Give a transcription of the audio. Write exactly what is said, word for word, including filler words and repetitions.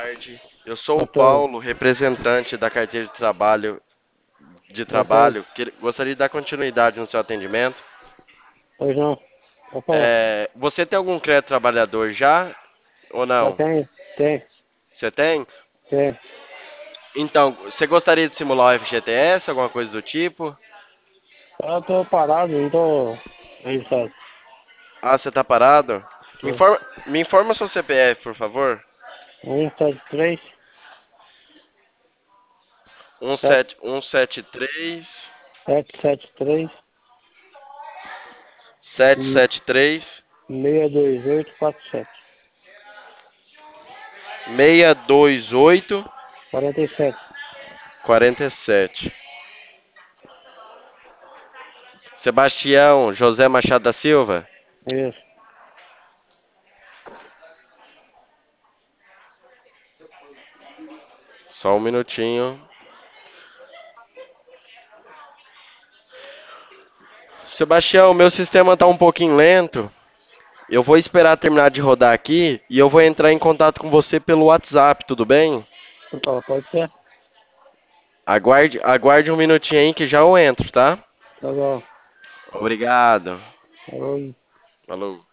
tarde. Eu sou Boa o tarde. Paulo, representante da carteira de trabalho, de Boa tarde. trabalho. que- Gostaria de dar continuidade no seu atendimento. Pois não. Pode falar. É, você tem algum crédito trabalhador já ou Já não? tem? Tem. Você tem? Tem. Então, você gostaria de simular o F G T S, alguma coisa do tipo? Eu tô parado, não tô registrado. Ah, você tá parado? Me Tô. informa, me informa seu C P F, por favor. um sete três, Um sete sete um sete três sete sete três, sete sete três seis dois oito quatro sete. seis dois oito quarenta e sete. quarenta e sete. Sebastião José Machado da Silva. Isso. Só um minutinho. Sebastião, meu sistema está um pouquinho lento. Eu vou esperar terminar de rodar aqui e eu vou entrar em contato com você pelo WhatsApp, tudo bem? Então, pode ser? Aguarde, aguarde um minutinho aí que já eu entro, tá? Tá bom. Obrigado. Falou. Falou.